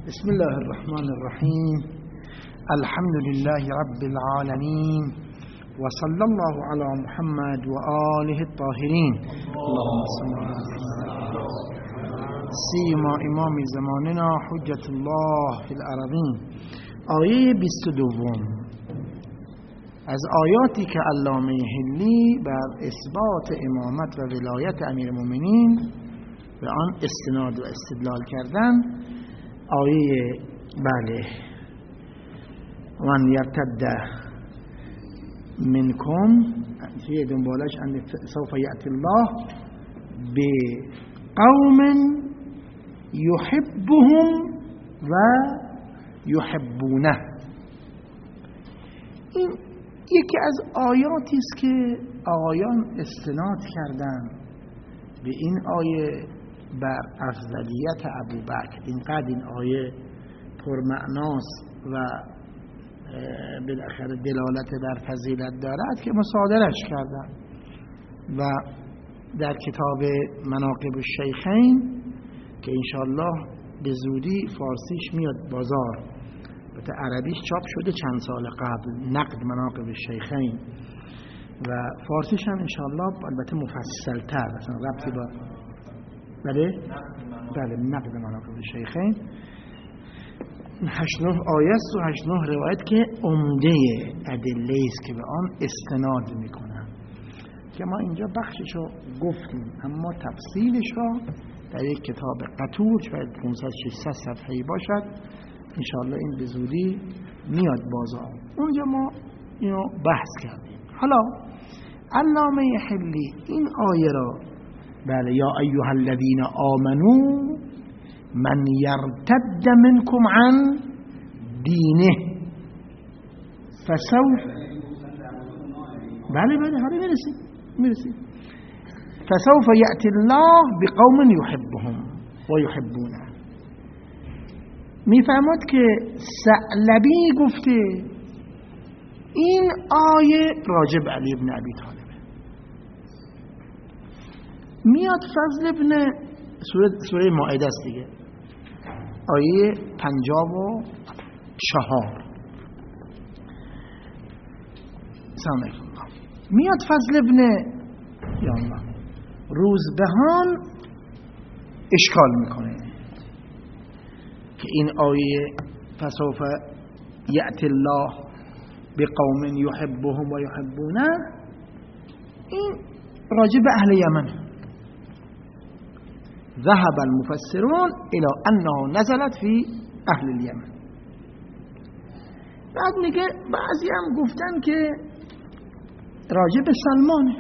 بسم الله الرحمن الرحيم. الحمد لله رب العالمين، وصلى الله على محمد وآله الطاهرين. اللهم صل على محمد. سيما امام زماننا حجة الله في العربين. آیه 22 از آیاتی که علامه حلی بر اثبات امامت و ولایت امیرالمومنین به آن استناد و استدلال کردن. آیه من یرتد منکم توی دنبالش ان سوف یأتی الله بقوم یحبهم و یحبونه. این یکی از آیاتی است که آقایان استناد کردن به این آیه بر افضلیت ابوبکر. اینقدر این آیه پرمعناست و بالاخره دلالت بر فضیلت دارد که مصادرش کردن و در کتاب مناقب الشیخین که انشاءالله به زودی فارسیش میاد بازار، البته عربیش چاپ شده چند سال قبل، نقد مناقب الشیخین، و فارسیش هم انشاءالله البته مفصل تر، مثلا ربطی با بله نقد مناقب الشیخین 8-9 آیه است و 8-9 روایت که عمده ادله است که به آن استناد میکنن، که ما اینجا بخششو گفتیم، اما تفصیلشو در یک کتاب قطور شاید 500-600 صفحه‌ای باشد، انشاءالله این به زودی میاد بازار، اونجا ما اینو بحث کردیم. حالا علامه حلی این آیه را بله یا ایها الذین آمنو من یرتد منکم عن دینه فسوف بله حالا میرسید فسوف یأتی الله بقوم یحبهم و یحبونه. میفهمد که ثعلبی گفته این آیه راجب علی ابن ابی طالب میاد. فضل ابن سوره مائده است دیگه، آیه 54 میاد. فضل ابن یا الله روزبهان اشکال میکنه که این آیه فسوف یأتی الله بقوم یحبهم و یحبونه این راجع به اهل یمن. ذهب المفسرون الى انه نزلت في اهل اليمن. بعد میگه بعضی هم گفتن که راجع به سلمانه.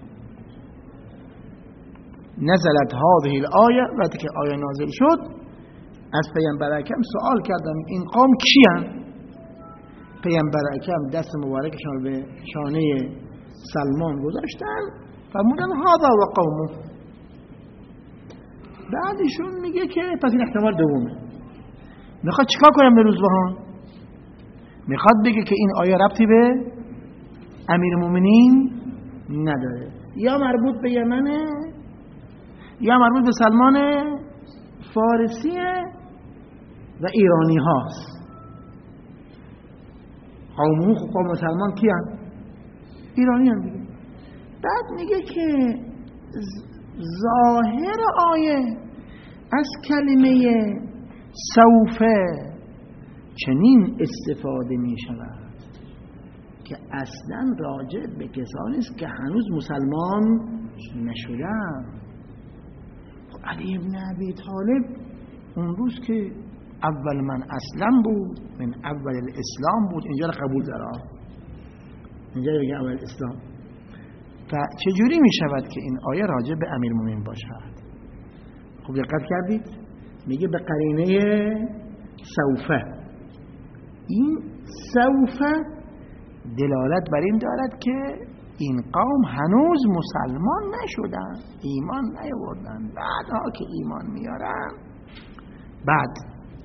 نزلت هذه الآیه، وقتی که آیه نازل شد از پیامبر اکرم سوال کردن این قوم کیان؟ پیامبر اکرم دست مبارکشان به شانه سلمان گذاشتن، فرمودن هذا و قومه. بعدشون میگه که پس این احتمال دومه. میخواد چیکار کنم به روزبهان؟ میخواد بگه که این آیه ربطی به امیرالمومنین نداره، یا مربوط به یمنه یا مربوط به سلمان فارسیه و ایرانی هاست. قوم سلمان کی هست؟ ایرانی هم دیگه. بعد میگه که ظاهر آیه از کلمه سوفه چنین استفاده می شود که اصلا راجع به کسانی است که هنوز مسلمان نشدن. علی ابن ابی طالب اون روز که اول من اسلم بود، من اول الاسلام بود، اینجا رو قبول داره، اینجا بگه اول اسلام. و چجوری می شود که این آیه راجع به امیرالمومنین باشد؟ خوب دقت کردید؟ میگه به قرینه سوفه. این سوفه دلالت بر این دارد که این قوم هنوز مسلمان نشدن، ایمان نیاوردن، بعدها که ایمان میارن بعد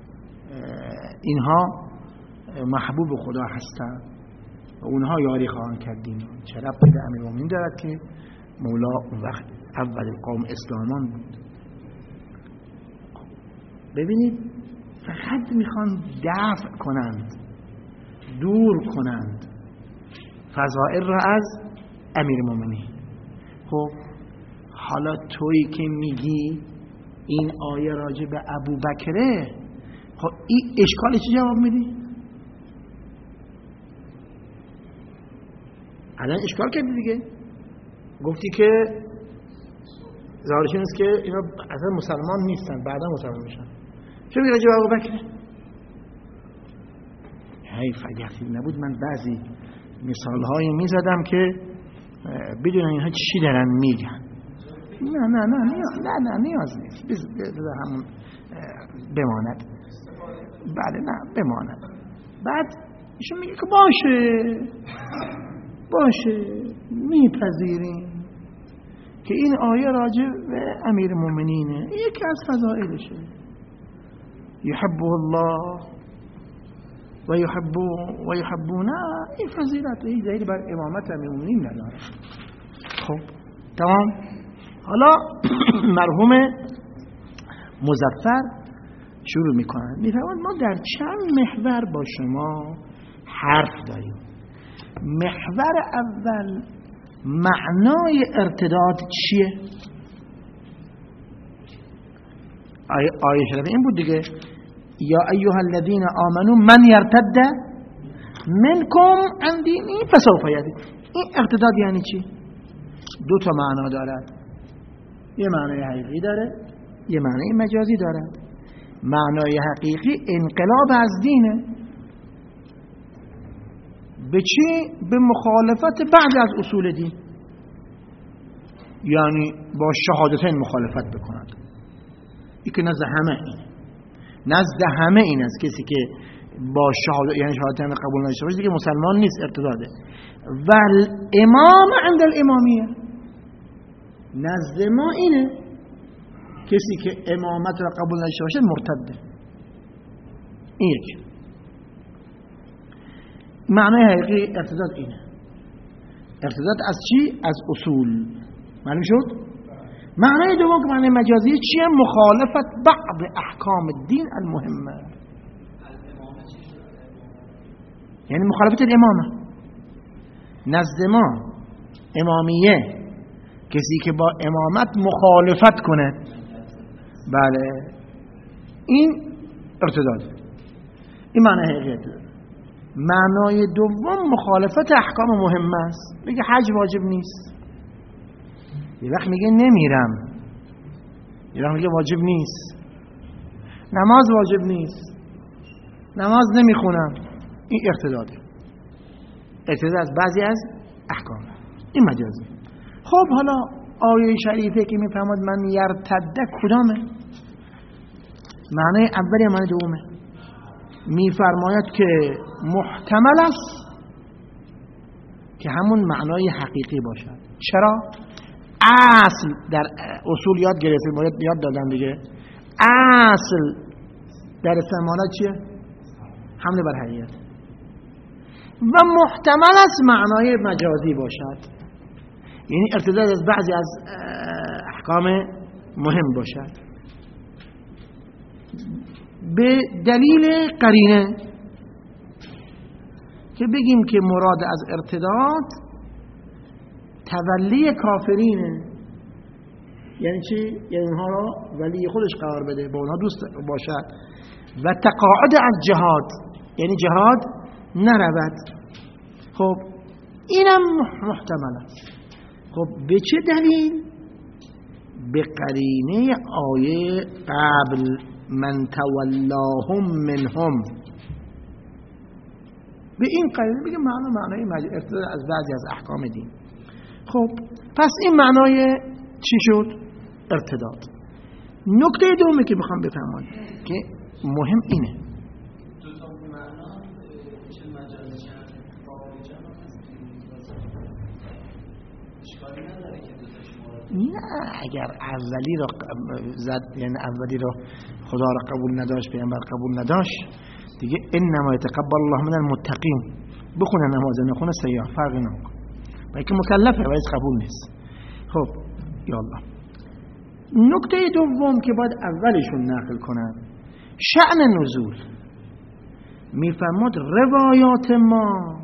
اینها محبوب خدا هستن و اونها یاری خواهند کردین. چه ربطی به امیرالمومنین دارد که مولا اون وقت اول قوم اسلامان بود؟ ببینید فقط میخوان دفع کنند، دور کنند فضائل را از امیر مومنین. خب حالا تویی که میگی این آیه راجع به ابو بکره، خب این اشکال چی جواب میدی؟ الان اشکال کردی دیگه، گفتی که ظاهرش اینست که اینا اصلا مسلمان نیستن، بعدا مسلمان میشن. چه میگه راجع به ابو بکر؟ حیف اگر نبود من بعضی مثالهایی میزدم که بدون اینها چی دارن میگن. نه نیاز نیست، بذار همون بماند. بله نه بماند. بعد ایشون میگه که باشه میپذیریم که این آیه راجع به امیر مومنینه، یکی از فضائلشه، یحبه الله و یحبونه، این فضیلت این دلیل بر امامت امیر مومنین نداره. خب تمام. حالا مرحوم مظفر شروع میکنن، میفرمایند ما در چند محور با شما حرف داریم. محور اول معنای ارتداد چیه؟ آیه شریفه این بود دیگه، یا ایها الذین آمنوا من یرتد منکم عن دینه فسوف یأتی. این ارتداد یعنی چی؟ دو تا معنا دارد، یه معنای حقیقی داره، یه معنای مجازی دارد. معنای حقیقی انقلاب از دینه. به چی؟ به مخالفت بعض از اصول دین، یعنی با شهادتین مخالفت بکنند. این که نزد همه این است، کسی که با شهادت یعنی شهادتین قبول نشده باشه دیگه مسلمان نیست، ارتداده. و الامام عند الامامیه، نزد ما اینه، کسی که امامت را قبول نشده باشه مرتده. این یک معنای حقیقی ارتداد اینه. ارتداد از چی؟ از اصول. معلوم شد؟ معنای دوم که معنای مجازی چیه؟ مخالفت بعض احکام الدین المهمه، یعنی مخالفت الامامه. نزد ما امامیه کسی که با امامت مخالفت کنه، بله این ارتداد. این معنای حقیقی ارتداد. معنای دوم مخالفت احکام مهم است. میگه حج واجب نیست، یه وقت میگه نمیرم، یه وقت میگه واجب نیست، نماز واجب نیست، نماز نمیخونم. این ارتداده، ارتداد از بعضی از احکام. این مجازی. خب حالا آیه شریفه که میفهمد من یرتده کدامه؟ معنای اولی معنی دومه. میفرماید که محتمل است که همون معنای حقیقی باشد. چرا؟ اصل در اصول یاد گرفتیم، یاد دادن دیگه. اصل در استعمالات چیه؟ حمله بر حقیقت. و محتمل است معنای مجازی باشد، یعنی ارتداد از بعضی از احکام مهم باشد. به دلیل قرینه که بگیم که مراد از ارتداد تولی کافرینه. یعنی چی؟ یعنی اونها را ولی خودش قرار بده، با اونها دوست باشد. و تقاعد از جهاد، یعنی جهاد نرود. خب اینم محتمل است. خب به چه دلیل؟ به قرینه آیه قبل من تولاهم منهم. به این قرینه بگه معنای ارتداد از بعضی از احکام دین. خب پس این معنای چی شد؟ ارتداد. نکته دومی که بخوام بفهمم که مهم اینه، دو تا معنا چه مجازی چه قابل جمع هست، اشکالی نداره که دو تاش مورد. نه اگر اولی رو زد، یعنی اولی رو خدا را قبول نداشت، پیامبر قبول نداشت، دیگه انما یتقبل الله من المتقین، بخونه نماز نخونه سیاه فرقی نمیکنه، بلکه مکلفه و هیچ قبول نیست. خب یالله. نکته دوم که باید اولشون نقل کنن شأن نزول میفرماد روایات ما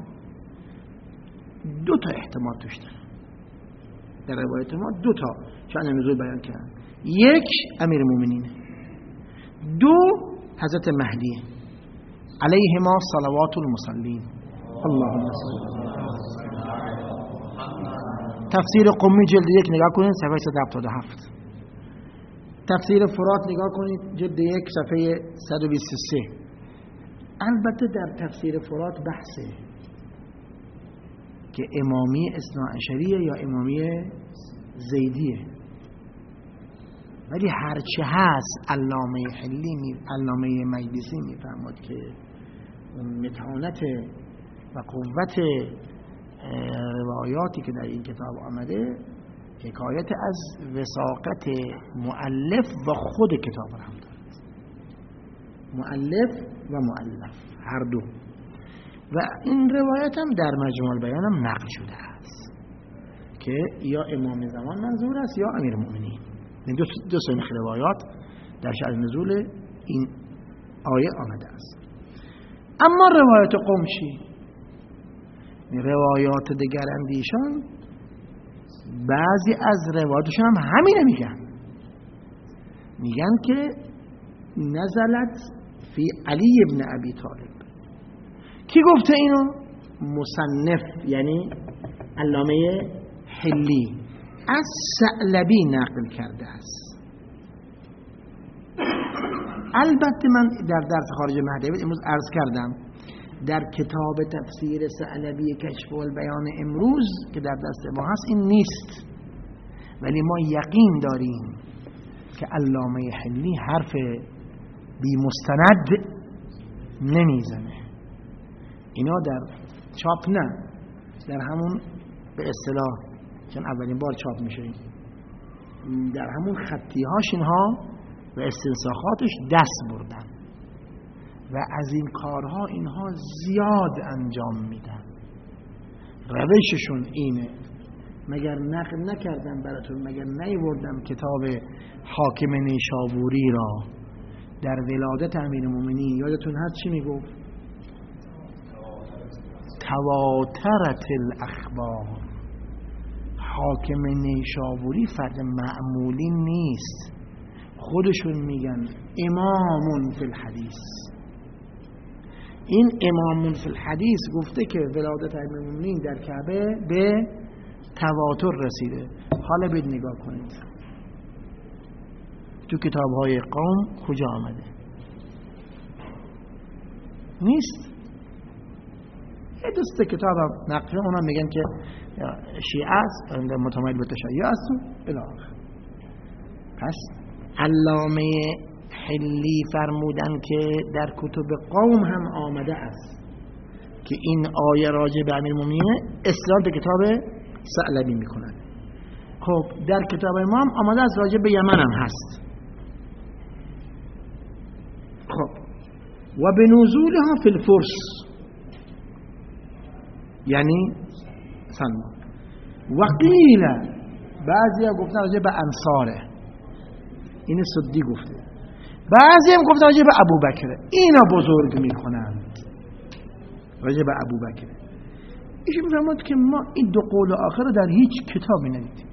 دو تا احتمال توش داره. در روایات ما دو تا شأن نزول بیان کردن. یک امیر مومنینه، دو حضرت مهدیه علیهما صلوات المصلین. اللهم صل. تفسیر قمی جلد 1 نگاه کنید صفحه 177. تفسیر فرات نگاه کنید جلد 1 صفحه 123. البته در تفسیر فرات بحثه که امامی اثناعشریه یا امامی زیدیه، ولی هرچه هست علامه حلی علامه مجلسی میفرماد که متانت و قوت روایاتی که در این کتاب آمده حکایت از وثاقت مؤلف و خود کتاب را هم دارد. مؤلف و مؤلف هر دو. و این روایت هم در مجموع البیان هم نقل شده است که یا امام زمان منظور است یا امیر المؤمنین. این دو سنخ روایات در شأن نزول این آیه آمده است. اما روایت قمشی، روایات دیگر اندیشان بعضی از روایاتشون هم همینه میگن که نزلت فی علی ابن ابی طالب. کی گفته اینو؟ مصنف یعنی علامه حلی از ثعلبی نقل کرده است. البته من در درس خارج مهدوی امروز عرض کردم در کتاب تفسیر ثعلبی کشف البیان امروز که در دست ما هست این نیست، ولی ما یقین داریم که علامه حلی حرف بی مستند نمیزنه. اینا در چاپ نه، در همون به اصطلاح چون اولین بار چاپ میشه در همون خطیهاش اینها و استنساخاتش دست بردن و از این کارها اینها زیاد انجام میدن. روششون اینه. مگر نقل نکردم براتون، مگر نیوردم کتاب حاکم نیشابوری را در ولادت امیرالمومنین، یادتون هست چی میگفت؟ تواترت الاخبار. حاکم نیشابوری فرد معمولی نیست، خودشون میگن امامون فی الحدیث. این امامون فی الحدیث گفته که ولادت امیرالمومنین در کعبه به تواتر رسیده. حالا بید نگاه کنید تو کتاب‌های قوم کجا آمده؟ نیست. یه دسته کتاب نقل اونا میگن که شیعه است، متمایل به تشیع است و الی آخر. پس علامه حلی فرمودن که در کتب قوم هم آمده است که این آیه راجع به امیرالمومنین استدلال به کتاب ثعلبی میکنن. خب در کتاب ما هم آمده است راجع به یمن هم هست. خب و به نزولها فی الفرس یعنی سلمان. و قیل بعضی ها گفتن راجع به انصاره، این صدی گفته. بعضی هم گفتن راجع به ابوبکر. اینا بزرگ میکنند راجع به ابوبکر. ایشون میفرماد که ما این دو قول آخر رو در هیچ کتابی ندیدیم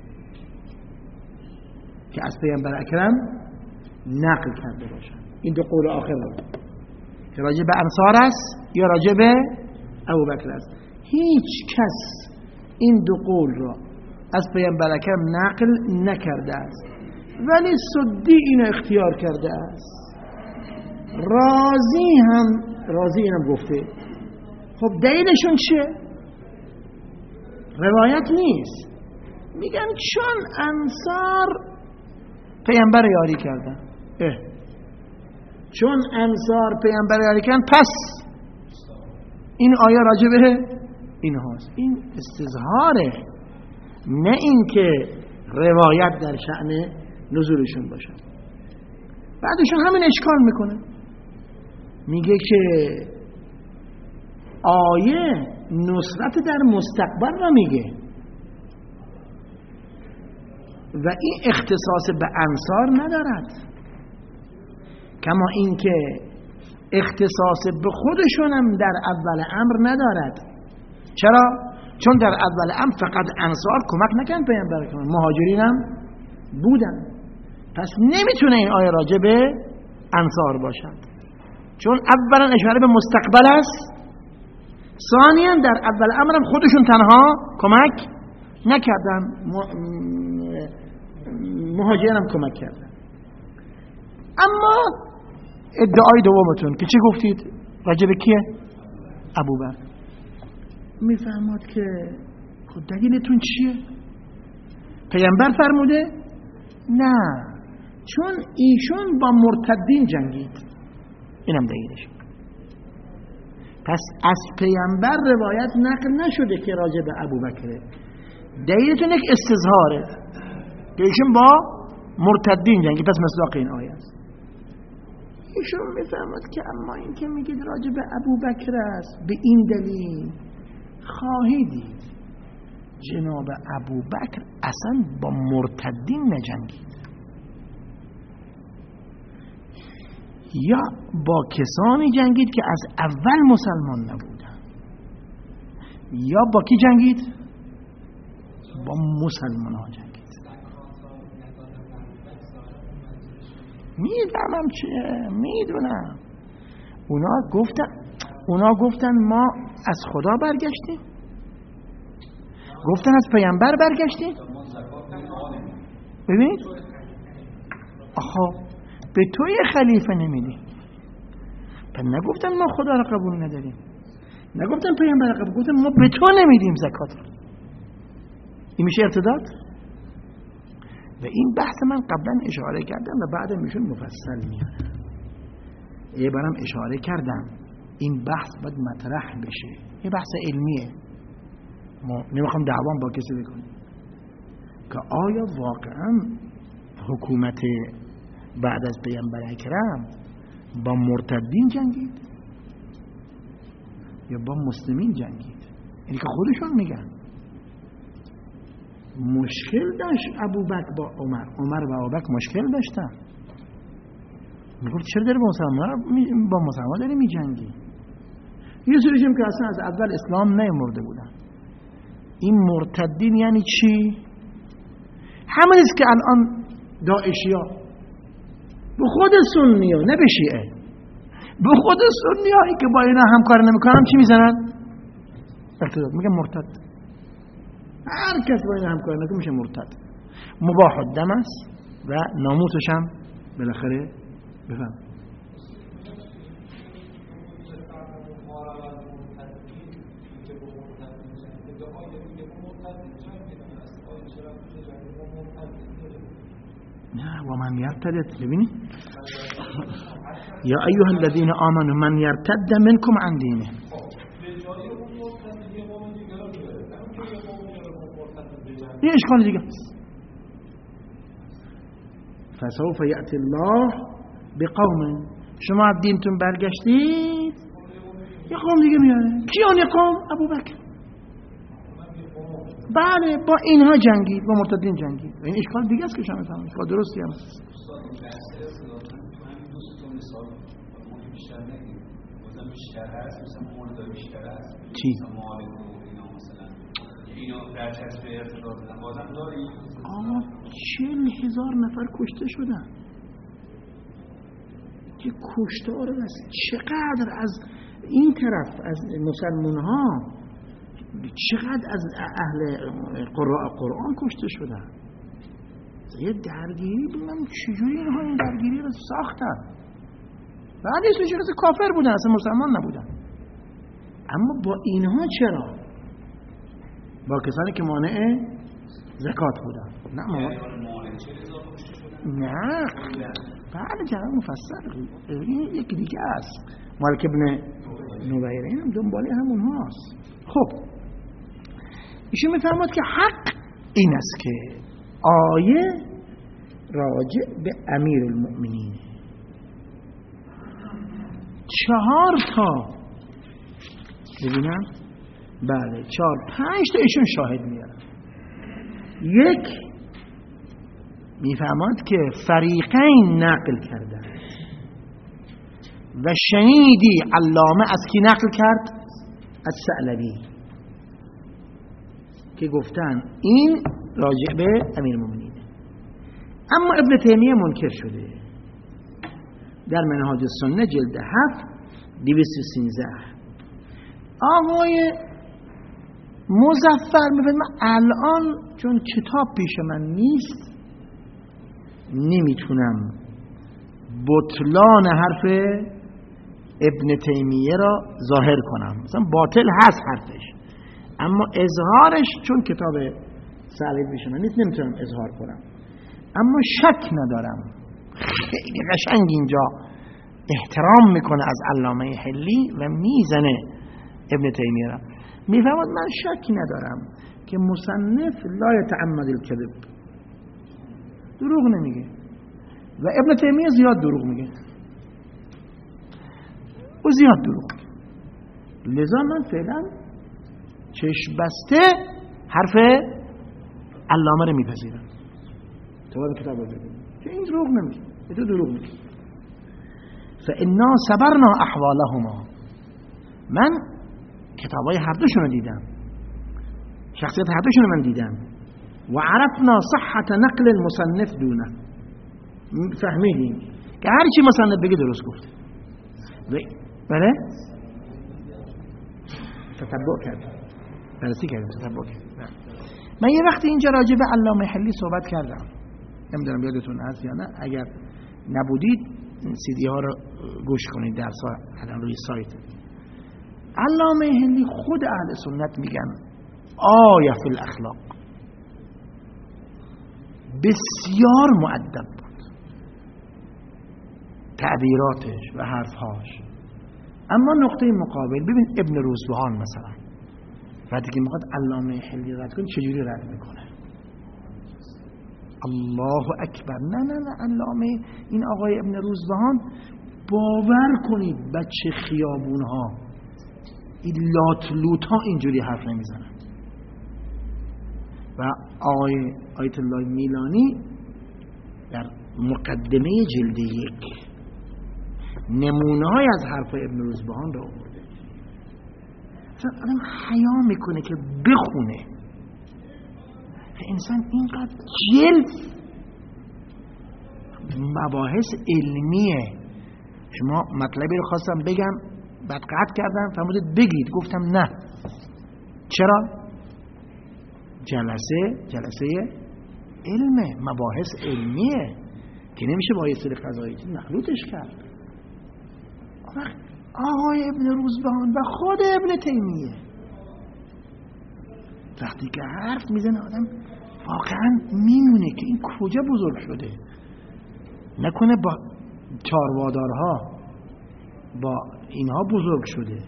که از پیامبر اکرم نقل کرده باشن. این دو قول آخر رو که راجع به انصار است یا راجع به ابوبکر است، هیچ کس این دو قول را از پیامبر اکرم نقل نکرده است، ولی سدی اینو اختیار کرده است. رازی اینم گفته. خب دلیلشون چیه؟ روایت نیست، میگن چون انصار پیامبر یاری کردن. چون انصار پیامبر یاری کردن پس این آیه راجع به این هاست. این استظهاره، نه این که روایت در شأن نزولشون باشه. بعدشون همین اشکال میکنه، میگه که آیه نصرت در مستقبل را میگه و این اختصاص به انصار ندارد. کما اینکه اختصاص به خودشونم در اول امر ندارد. چرا؟ چون در اول امر فقط انصار کمک نکردن پیامبر اکرم، مهاجرین هم بودن. پس نمیتونه این آیه راجع به انصار باشد، چون اولا اشاره به مستقبل است، ثانیا در اول امر هم خودشون تنها کمک نکردن، مهاجرین هم کمک کردن. اما ادعای دومتون که چی گفتید راجع به کیه؟ ابوبکر. میفهمد که خود دلیلتون چیه؟ پیامبر فرموده؟ نه، چون ایشون با مرتدین جنگید، اینم دلیلش. پس از پیامبر روایت نقل نشده که راجع به ابوبکره. دلیلتون یک استظهاره که ایشون با مرتدین جنگید، پس مصداق این آیه است. ایشون میفهمد که اما این که میگید راجع به ابوبکر است، به این دلیل خواهیدید جناب ابوبکر اصلا با مرتدین نجنگید، یا با کسانی جنگید که از اول مسلمان نبودن، یا با کی جنگید؟ با مسلمان ها جنگید. میدونم چیه، میدونم. اونا گفتن ما از خدا برگشتیم، گفتن از پیامبر برگشتیم. ببینید آخه به تو یه خلیفه نمیدیم، پس نگفتن ما خدا را قبول نداریم، نگفتن پیامبر را قبول، گفتن ما به تو نمیدیم زکات را. این میشه ارتداد؟ و این بحث من قبلا اشاره کردم و بعد میشون مفصل میارم. یه بارم اشاره کردم این بحث باید مطرح بشه، یه بحث علمیه، ما نمیخوام دعوام با کسی بکنیم که آیا واقعا حکومت بعد از پیامبر اکرم با مرتدین جنگید یا با مسلمین جنگید؟ این که خودشون میگن. مشکل داشت ابوبکر با عمر و ابوبکر مشکل داشتن. میگفت چرا داری با مسلمان داری میجنگی؟ یه سریشم که اصلا از اول اسلام نیامرده بودن. این مرتدین یعنی چی؟ همونیست که الان داعشیا به خود سنی ها، نه به شیعه، به خود سنی هایی که با اینا همکار نمیکنن چی میزنن؟ ارتداد، میگن مرتد. هر کس با اینا همکار نکنه میشه مرتد. مباح الدم است و ناموسش هم بالاخره بفهم. نه و من یرتد، ببینید یا ایها الذین آمنوا من یرتد منکم عن دینه. یه اشکال دیگه است. فسوف یأتی الله بقوم، شما از دینتون برگشتید یه قوم دیگه میاره. کیان یه قوم؟ ابوبکر. بله با اینها جنگید، با مرتدین جنگید. این اشکال دیگه است که شما میفهمید، اشکال درستی هم است. چی؟ آقا 40,000 نفر کشته شدن. که کشتار است. چقدر از این طرف از مسلمان ها، چقدر از اهل قرآن کشته شدن. یه درگیری بودن، چجوری اینها این درگیری رو ساختن؟ بعدش چرا کافر بودن، اصلا مسلمان نبودن. اما با اینها چرا؟ با کسانی که مانع زکات بودن. نه نه بعد جناب مفصل این یکی دیگه است. مالک ابن نویره این هم دنباله همون هاست. خب ایشون میفهمد که حق این است که آیه راجع به امیر المؤمنین 4 تا ببینم، بله 4-5 تا ایشون شاهد میارن. یک میفهمد که فریقین نقل کردن، و شنیدی علامه از کی نقل کرد؟ از ثعلبی که گفتن این راجع به امیرالمومنین. اما ابن تیمیه منکر شده در منهاج السنه جلد 7 213. آقای مظفر میگه من الان چون کتاب پیش من نیست نمیتونم بطلان حرف ابن تیمیه را ظاهر کنم، مثلا باطل هست حرفش، اما اظهارش چون کتاب ثعلبی پیش من نیست نمیتونم اظهار کنم. اما شک ندارم خیلی قشنگ اینجا احترام میکنه از علامه حلی و میزنه ابن تیمیه را. میفهمد من شک ندارم که مصنف لا یتعمد الکذب، دروغ نمیگه و ابن تیمیه زیاد دروغ میگه و زیاد دروغ میگه. لذا من فعلا چشم بسته حرف علامه رو میپذیرم. تو باید کتاب رو ببینید که این دروغ نمیگه، تو دروغ میگه. فانا صبرنا احوالهما، من کتابای هر دوشون رو دیدم، شخصیت هر دوشون رو من دیدم و عرفنا صحت نقل المصنف دونه، فهمیدیم که هر چی مصنف بگه درست گفته. بله تتبع کردم، بررسی کردم، تتبع کردم. من یه وقتی اینجا راجع به علامه حلی صحبت کردم، نمیدونم یادتون هست یا نه، اگر نبودید سی دی ها رو گوش کنید، درس ها الان روی سایت. علامه حلی خود اهل سنت میگن آیه فی الاخلاق، بسیار مؤدب بود تعبیراتش و حرفهاش. اما نقطه مقابل ببین ابن روزبهان مثلا وقتی که میخواد علامه حلی رد کنه چجوری رد میکنه؟ الله اکبر. نه علامه این آقای ابن روزبهان باور کنید بچه خیابون ها این لات ها اینجوری حرف نمیزنن. و آقای آیت الله میلانی در مقدمه جلد 1 نمونه های از حرف ابن روزبهان را آورده. اصلا آدم حیا میکنه که بخونه. انسان اینقدر جلف مباحث علمیه. شما مطلبی رو خواستم بگم بعد قطع کردم فرمودید بگید، گفتم نه. چرا؟ جلسه علمه، مباحث علمیه که نمیشه با یه سری قضایی مخلوطش کرد. آقای ابن روزبهان و خود ابن تیمیه وقتی که حرف میزنه آدم واقعا میمونه که این کجا بزرگ شده. نکنه با چاروادارها با اینها بزرگ شده.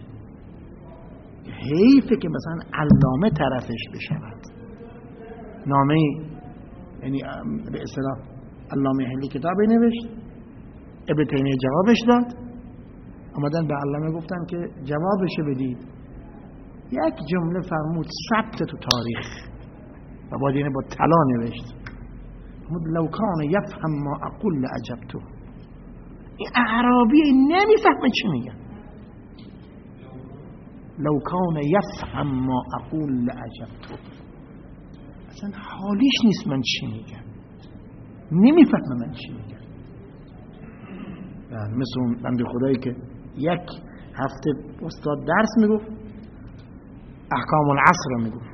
حیفه که مثلا علامه طرفش بشود. نامه یعنی به اصطلاح علامه حلی کتابی نوشت، ابن تیمیه جوابش داد، اومدن به علامه گفتن که جوابش بدید. یک جمله فرمود ثبت تو تاریخ و باید اینه با طلا نوشت. فرمود لو کان یفهم ما اقول لعجبتو. این اعرابی نمیفهمه چی میگن. لو کان یفهم ما اقول لعجبتو. اصلا حالیش نیست من چی میگم، نمیفهمه من چی میگم. مثل اون بنده خدایی که یک هفته استاد درس میگفت احکام العصر رو میگفت.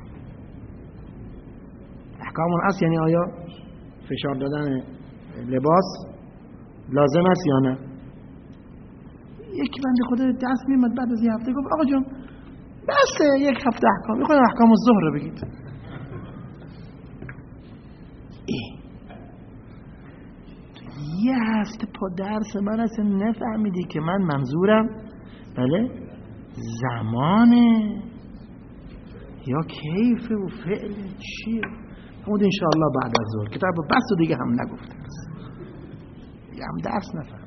احکام العصر یعنی آیا فشار دادن لباس لازم است یا نه. یک بنده خدا درس میمد بعد از یه هفته گفت آقا جان بس یک هفته احکام میخوایم احکام الظهر رو بگید. یه هفته پا درس من اصلا نفهمیدی که من منظورم بله زمانه یا کیف و فعل چیه. همون انشاءالله بعد از ظهر کتاب بس و دیگه هم نگفتم، دیگه هم درس نفهم.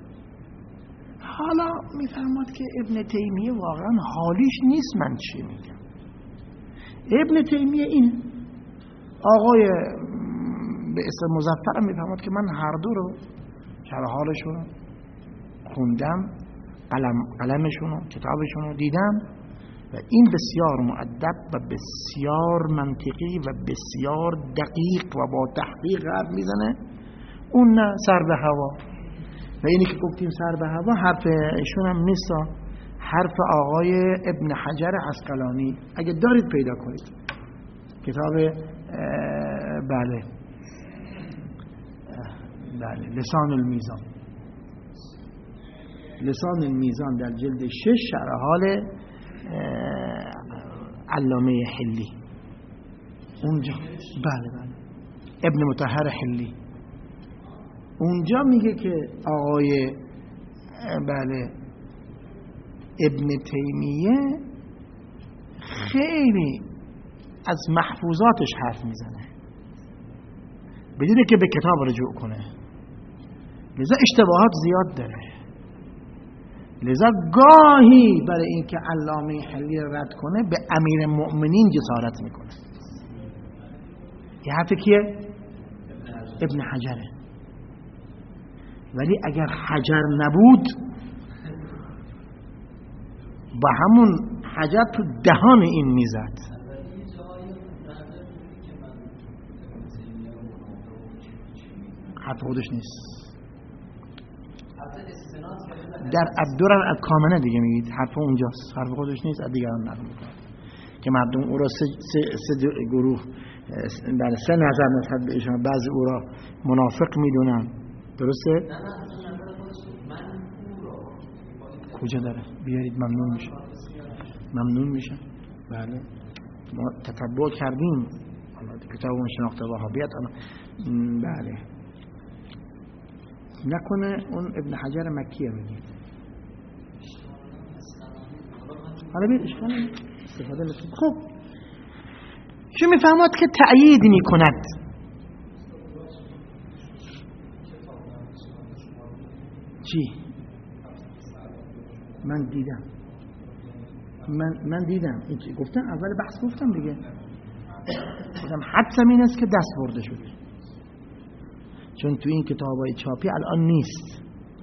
حالا میفهمد که ابن تیمیه واقعا حالیش نیست من چی میگم. ابن تیمیه این آقای به اسم مظفر میفهمد که من هر دو رو شرح حالش رو خوندم قلمشون و کتابشون رو دیدم و این بسیار مؤدب و بسیار منطقی و بسیار دقیق و با تحقیق حرف میزنه. اون نه سر به هوا. و اینی که گفتیم سر به هوا حرف ایشون هم نیست، حرف آقای ابن حجر عسقلانی. اگه دارید پیدا کنید کتاب بله لسان المیزان، لسان المیزان در جلد 6 شرح حال علامه حلی اونجا. بله ابن مطهر حلی اونجا میگه که آقای ابن تیمیه خیلی از محفوظاتش حرف میزنه بدون که به کتاب رجوع کنه، لذا اشتباهات زیاد داره. لذا گاهی برای اینکه علامه حلی رد کنه به امیر مؤمنین جسارت میکنه. یه حرف کیه؟ ابن حجره. ولی اگر حجر نبود با همون حجر تو دهان این میزد. حرف خودش نیست. در الدرر الکامنه دیگه میگید حرف اونجاست، حرف خودش نیست، از دیگران نقل میکنه که مردم او را سه گروه در سه نظر نسبت به ایشان، بعضی او را منافق میدونن. درسته؟ کجا داره؟ بیارید ممنون میشه. بله ما تتبع کردیم کتابمون شناخت وهابیت. بله نکنه اون ابن حجر مکیه میگید. حالا بید اشکال استفاده نکنید. خب چه میفهمد که تأیید میکند؟ چی؟ من دیدم گفتم اول بحث گفتم دیگه، گفتم حدسم این است که دست برده شده، چون تو این کتابای چاپی الان نیست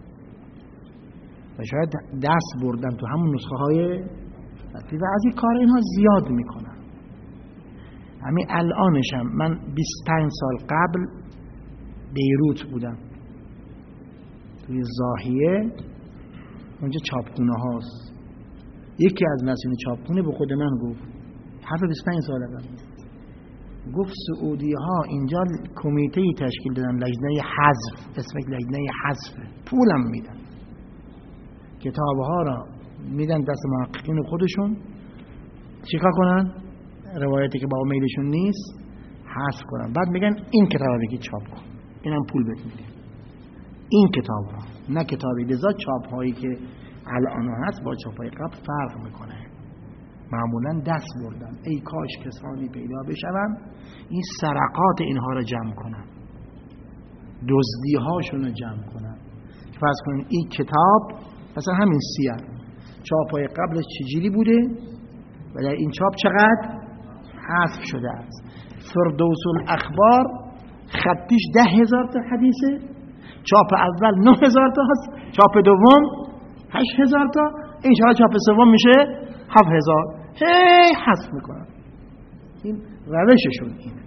و شاید دست بردن تو همون نسخه های و از این کار اینها زیاد میکنن. همین الانشم من 25 سال قبل بیروت بودم، توی زاهیه اونجا چاپخونه هاست. یکی از مسئولین چاپخونه به خود من گفت، حرف 25 سال قبل، گفت سعودی ها اینجا کمیته‌ای تشکیل دادن، لجنه حذف، اسمش لجنه حذف، پولم میدن، کتابها را میدن دست محققین خودشون، چیکار کنن؟ روایتی که با میلشون نیست حذف کنن، بعد میگن این کتاب بگی چاپ کن، اینم پول بهت میده. این کتاب ها نه کتابی. لذا چاپ هایی که الان هست با چاپ های قبل فرق میکنه. معمولا دست بردن، ای کاش کسانی پیدا بشون این سرقات اینها را جمع کنن، دزدی هاشون رو جمع کنن. فرض کنین این کتاب مثلا همین سیر چاپ های قبلش چجوری بوده و در این چاپ چقدر حذف شده است. فردوس الاخبار خطیش 10,000 تا حدیثه، چاپ اول 9,000 تا هست، چاپ دوم 8,000 تا، انشاءالله چاپ سوم میشه 7,000. هی حذف میکنن. این روششون اینه.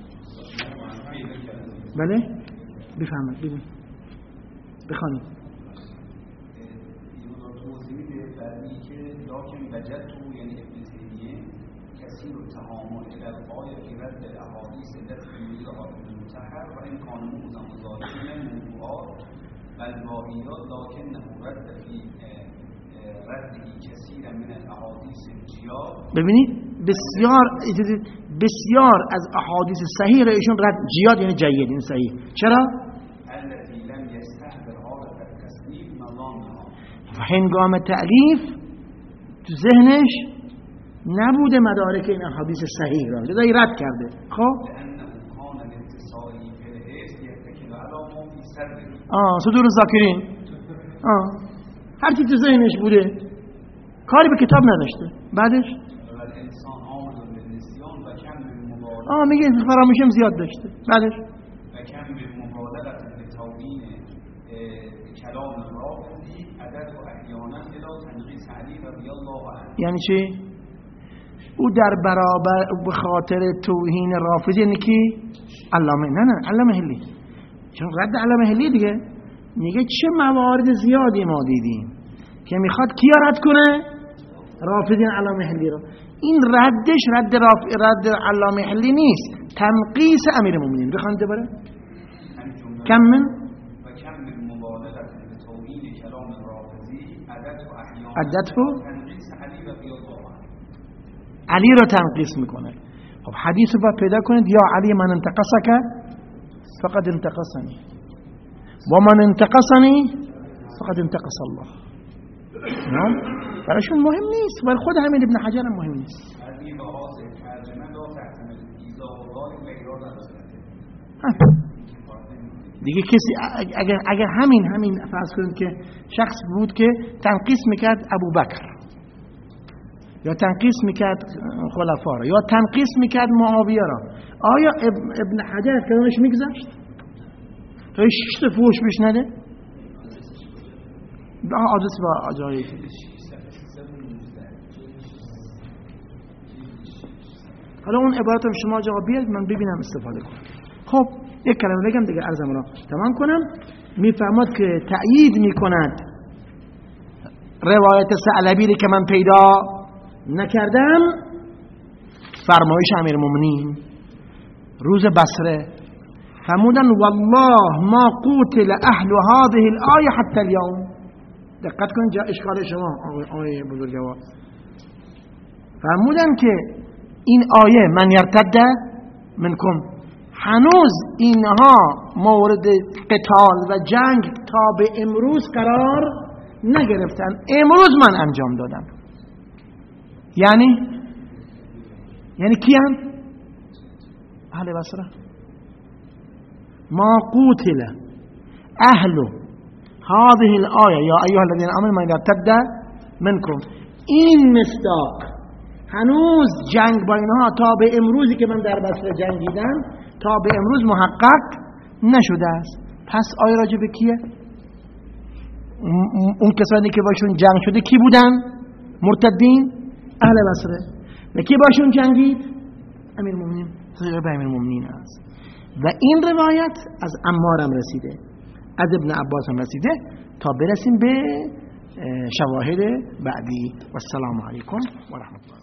بله بفهمید ببین بخوانید. بعدی که لاکن وجد تو یعنی ابن تیمیه کثیر التهامل الى الغایه فی رد الاحادیث التي یوردها ابن مطهر و این کان موزن ظالمین موضوعات والواهیات لکنه رد فی ردی کثیر من الاحادیث الجیاد. ببینید بسیار از احادیث صحیح را ایشون رد، جیاد یعنی جید، این صحیح. چرا؟ التي لم يستحضر حالت التصنیف نظامها، هنگام تألیف تو ذهنش نبوده مدارک این احادیث صحیح را، لذا رد کرده. خب صدور الذاکرین هر چی تو ذهنش بوده، کاری به کتاب نداشته. بعدش میگه فراموشم زیاد داشته. بعدش یعنی چی؟ او در برابر به خاطر توهین رافضی یعنی کی؟ علامه علامه حلی، چون رد علامه حلی دیگه میگه چه موارد زیادی ما دیدیم که میخواد کیا رد کنه؟ رافضین علامه حلی رو. این ردش رد علامه حلی نیست، تنقیص امیر المؤمنین. بخوان دوباره کم من عدته علی رو تنقیص میکنه. خب حدیث رو باید پیدا کنید، یا علی من انتقصک فقد انتقصنی و من انتقصنی فقد انتقص الله. برایشون مهم نیست، ولی خود همین ابن حجر هم مهم نیست. دیگه کسی اگر همین فرض کنید که شخص بود که تنقیص میکرد ابوبکر یا تنقیص میکرد خلفا را یا تنقیص میکرد معاویه را، آیا ابن حجر کلامش میگذاشت؟ تا شیشت فوش بش نده؟ عادت با جایی حالا اون عبارت شما جواب بیارید من ببینم استفاده کنم. خب یک کلمه بگم دیگه عرضم را تمام کنم. میفهمد که تأیید میکند روایت ثعلبی که من پیدا نکردم فرمایش امیرالمومنین روز بصره فرمودن والله ما قتل اهل هذه الآیه حتی اليوم. دقت کنید جا اشکال شما آیه بزرگوار. فرمودن که این آیه من یرتد منکم هنوز اینها مورد قتال و جنگ تا به امروز قرار نگرفتن، امروز من انجام دادم. یعنی کیان؟ اهل بصره. ما قتل اهل هذه الآیه یا ایها الذین آمنوا من یرتد منکم. این مصداق هنوز جنگ با اینها تا به امروزی که من در بصره جنگیدم تا به امروز محقق نشده است. پس آیه راجع به کیه؟ اون کسانی که باشون جنگ شده کی بودن؟ مرتدین اهل بصره. و کی باشون جنگید؟ امیر المؤمنین. صحیح امیر المؤمنین است. و این روایت از عمار هم رسیده، از ابن عباس هم رسیده، تا برسیم به شواهد بعدی. و السلام علیکم و رحمت الله.